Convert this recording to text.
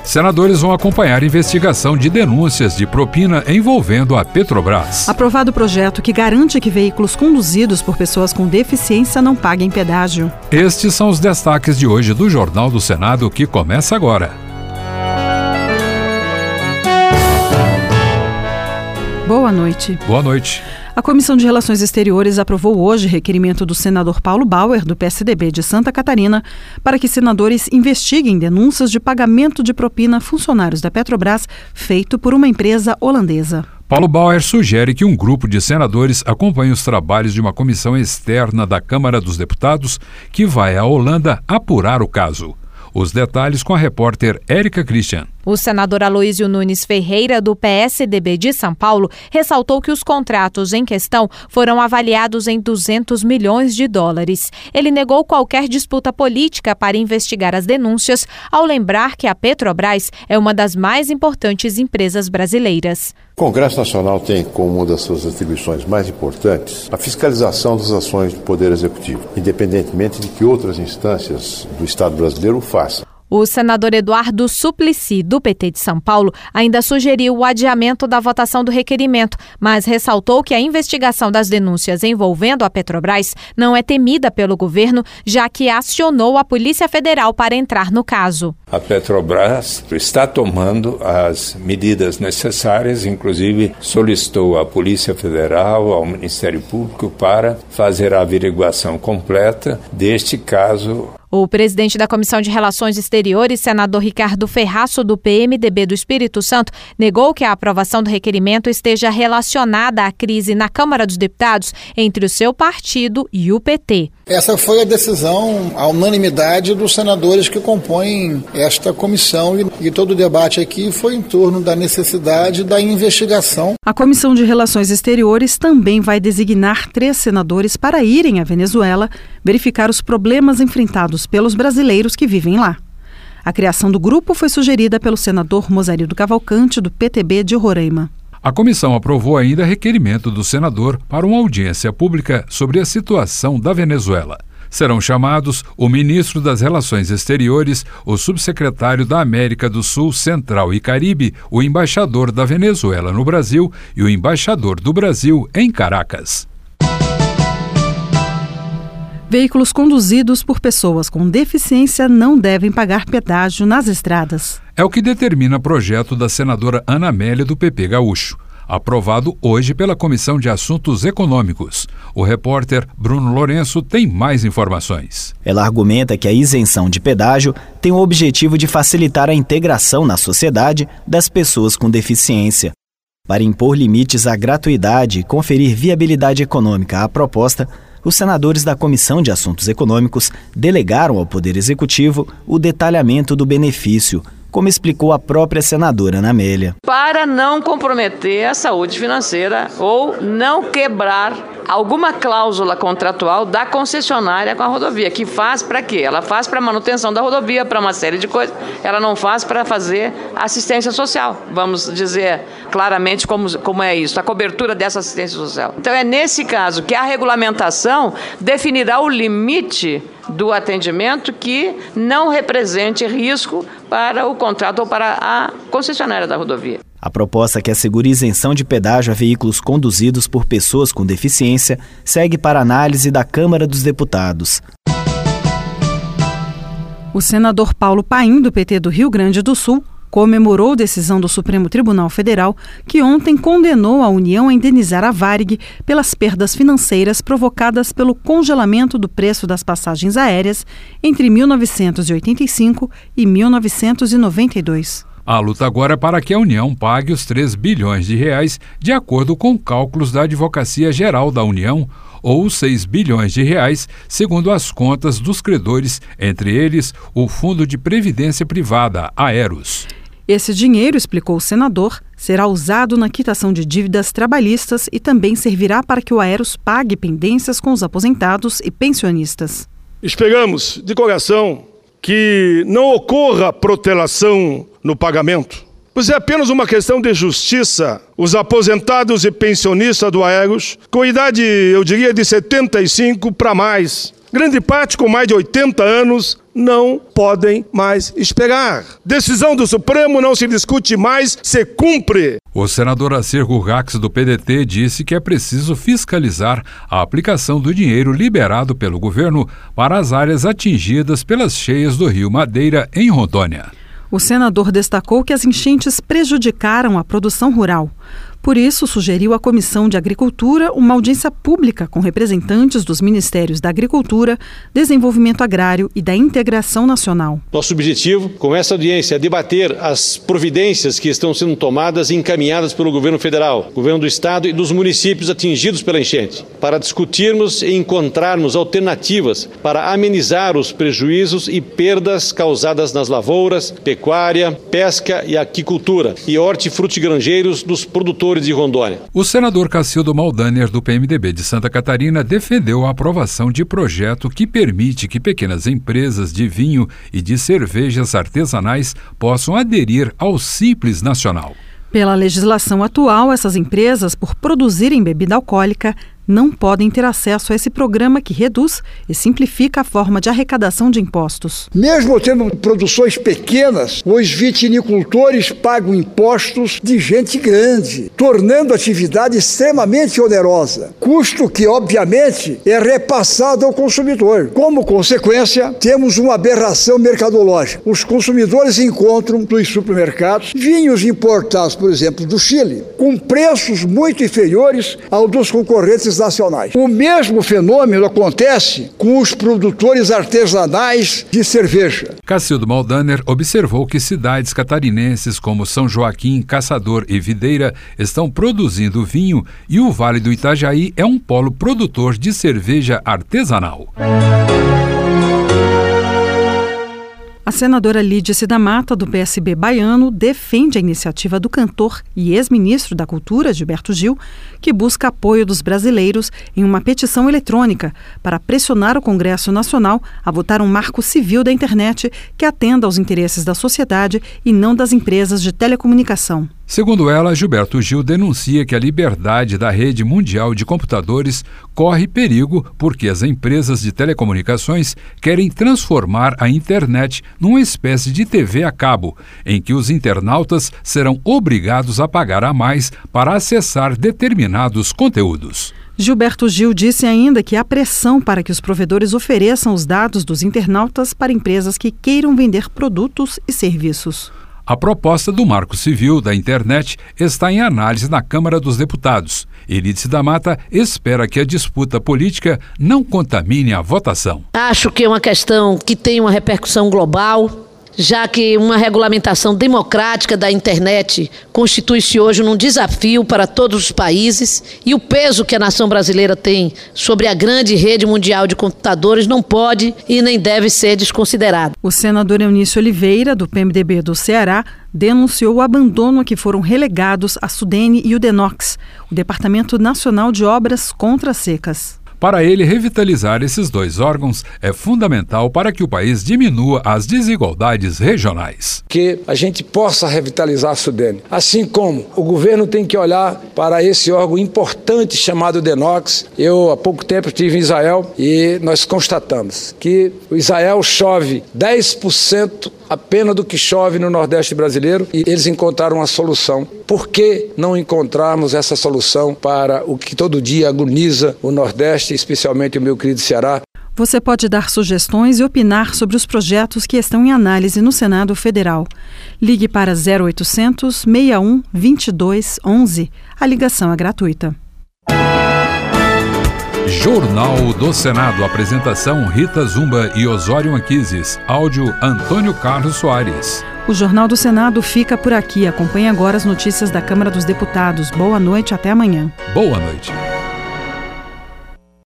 Senadores vão acompanhar a investigação de denúncias de propina envolvendo a Petrobras. Aprovado o projeto que garante que veículos conduzidos por pessoas com deficiência não paguem pedágio. Estes são os destaques de hoje do Jornal do Senado, que começa agora. Boa noite. Boa noite. A Comissão de Relações Exteriores aprovou hoje requerimento do senador Paulo Bauer, do PSDB de Santa Catarina, para que senadores investiguem denúncias de pagamento de propina a funcionários da Petrobras feito por uma empresa holandesa. Paulo Bauer sugere que um grupo de senadores acompanhe os trabalhos de uma comissão externa da Câmara dos Deputados que vai à Holanda apurar o caso. Os detalhes com a repórter Érica Christian. O senador Aloísio Nunes Ferreira, do PSDB de São Paulo, ressaltou que os contratos em questão foram avaliados em $200 milhões. Ele negou qualquer disputa política para investigar as denúncias, ao lembrar que a Petrobras é uma das mais importantes empresas brasileiras. O Congresso Nacional tem como uma das suas atribuições mais importantes a fiscalização das ações do Poder Executivo, independentemente de que outras instâncias do Estado brasileiro o façam. O senador Eduardo Suplicy, do PT de São Paulo, ainda sugeriu o adiamento da votação do requerimento, mas ressaltou que a investigação das denúncias envolvendo a Petrobras não é temida pelo governo, já que acionou a Polícia Federal para entrar no caso. A Petrobras está tomando as medidas necessárias, inclusive solicitou à Polícia Federal, ao Ministério Público, para fazer a averiguação completa deste caso. O presidente da Comissão de Relações Exteriores, senador Ricardo Ferraço, do PMDB do Espírito Santo, negou que a aprovação do requerimento esteja relacionada à crise na Câmara dos Deputados entre o seu partido e o PT. Essa foi a decisão, a unanimidade dos senadores que compõem esta comissão e todo o debate aqui foi em torno da necessidade da investigação. A Comissão de Relações Exteriores também vai designar 3 senadores para irem à Venezuela verificar os problemas enfrentados pelos brasileiros que vivem lá. A criação do grupo foi sugerida pelo senador Mozarildo Cavalcante, do PTB de Roraima. A comissão aprovou ainda requerimento do senador para uma audiência pública sobre a situação da Venezuela. Serão chamados o ministro das Relações Exteriores, o subsecretário da América do Sul, Central e Caribe, o embaixador da Venezuela no Brasil e o embaixador do Brasil em Caracas. Veículos conduzidos por pessoas com deficiência não devem pagar pedágio nas estradas. É o que determina o projeto da senadora Ana Amélia, do PP Gaúcho, aprovado hoje pela Comissão de Assuntos Econômicos. O repórter Bruno Lourenço tem mais informações. Ela argumenta que a isenção de pedágio tem o objetivo de facilitar a integração na sociedade das pessoas com deficiência. Para impor limites à gratuidade e conferir viabilidade econômica à proposta, os senadores da Comissão de Assuntos Econômicos delegaram ao Poder Executivo o detalhamento do benefício, como explicou a própria senadora Ana Amélia. Para não comprometer a saúde financeira ou não quebrar alguma cláusula contratual da concessionária com a rodovia, que faz para quê? Ela faz para manutenção da rodovia, para uma série de coisas, ela não faz para fazer assistência social, vamos dizer claramente como é isso, a cobertura dessa assistência social. Então é nesse caso que a regulamentação definirá o limite do atendimento que não represente risco para o contrato ou para a concessionária da rodovia. A proposta que assegura isenção de pedágio a veículos conduzidos por pessoas com deficiência segue para análise da Câmara dos Deputados. O senador Paulo Paim, do PT do Rio Grande do Sul, comemorou decisão do Supremo Tribunal Federal que ontem condenou a União a indenizar a Varig pelas perdas financeiras provocadas pelo congelamento do preço das passagens aéreas entre 1985 e 1992. A luta agora é para que a União pague os R$3 bilhões de acordo com cálculos da Advocacia Geral da União, ou R$6 bilhões segundo as contas dos credores, entre eles o Fundo de Previdência Privada, Aeros. Esse dinheiro, explicou o senador, será usado na quitação de dívidas trabalhistas e também servirá para que o Aeros pague pendências com os aposentados e pensionistas. Esperamos, de coração, que não ocorra protelação no pagamento, pois é apenas uma questão de justiça. Os aposentados e pensionistas do Aeros, com idade, eu diria, de 75 para mais, grande parte com mais de 80 anos, não podem mais esperar. Decisão do Supremo não se discute mais, se cumpre. O senador Assir Gurgax, do PDT, disse que é preciso fiscalizar a aplicação do dinheiro liberado pelo governo para as áreas atingidas pelas cheias do Rio Madeira, em Rondônia. O senador destacou que as enchentes prejudicaram a produção rural. Por isso, sugeriu à Comissão de Agricultura uma audiência pública com representantes dos Ministérios da Agricultura, Desenvolvimento Agrário e da Integração Nacional. Nosso objetivo com essa audiência é debater as providências que estão sendo tomadas e encaminhadas pelo governo federal, governo do estado e dos municípios atingidos pela enchente, para discutirmos e encontrarmos alternativas para amenizar os prejuízos e perdas causadas nas lavouras, pecuária, pesca e aquicultura e hortifrutigranjeiros dos produtores de Rondônia. O senador Cacildo Maldaner, do PMDB de Santa Catarina, defendeu a aprovação de projeto que permite que pequenas empresas de vinho e de cervejas artesanais possam aderir ao Simples Nacional. Pela legislação atual, essas empresas, por produzirem bebida alcoólica, não podem ter acesso a esse programa que reduz e simplifica a forma de arrecadação de impostos. Mesmo tendo produções pequenas, os vitinicultores pagam impostos de gente grande, tornando a atividade extremamente onerosa, custo que, obviamente, é repassado ao consumidor. Como consequência, temos uma aberração mercadológica. Os consumidores encontram nos supermercados vinhos importados, por exemplo, do Chile, com preços muito inferiores ao dos concorrentes nacionais. O mesmo fenômeno acontece com os produtores artesanais de cerveja. Cacildo Maldaner observou que cidades catarinenses como São Joaquim, Caçador e Videira estão produzindo vinho e o Vale do Itajaí é um polo produtor de cerveja artesanal. A senadora Lídice da Mata, do PSB baiano, defende a iniciativa do cantor e ex-ministro da Cultura, Gilberto Gil, que busca apoio dos brasileiros em uma petição eletrônica para pressionar o Congresso Nacional a votar um marco civil da internet que atenda aos interesses da sociedade e não das empresas de telecomunicação. Segundo ela, Gilberto Gil denuncia que a liberdade da rede mundial de computadores corre perigo porque as empresas de telecomunicações querem transformar a internet numa espécie de TV a cabo, em que os internautas serão obrigados a pagar a mais para acessar determinados conteúdos. Gilberto Gil disse ainda que há pressão para que os provedores ofereçam os dados dos internautas para empresas que queiram vender produtos e serviços. A proposta do Marco Civil da Internet está em análise na Câmara dos Deputados. Lídice da Mata espera que a disputa política não contamine a votação. Acho que é uma questão que tem uma repercussão global, já que uma regulamentação democrática da internet constitui-se hoje num desafio para todos os países e o peso que a nação brasileira tem sobre a grande rede mundial de computadores não pode e nem deve ser desconsiderado. O senador Eunício Oliveira, do PMDB do Ceará, denunciou o abandono a que foram relegados a Sudene e o DENOX, o Departamento Nacional de Obras Contra Secas. Para ele, revitalizar esses dois órgãos é fundamental para que o país diminua as desigualdades regionais. Que a gente possa revitalizar a Sudene. Assim como o governo tem que olhar para esse órgão importante chamado DENOX. Eu, há pouco tempo, estive em Israel e nós constatamos que o Israel chove 10% apenas do que chove no Nordeste brasileiro e eles encontraram uma solução. Por que não encontrarmos essa solução para o que todo dia agoniza o Nordeste, especialmente o meu querido Ceará? Você pode dar sugestões e opinar sobre os projetos que estão em análise no Senado Federal. Ligue para 0800 61 22 11. A ligação é gratuita. Jornal do Senado. Apresentação Rita Zumba e Osório Anquises. Áudio Antônio Carlos Soares. O Jornal do Senado fica por aqui. Acompanhe agora as notícias da Câmara dos Deputados. Boa noite, até amanhã. Boa noite.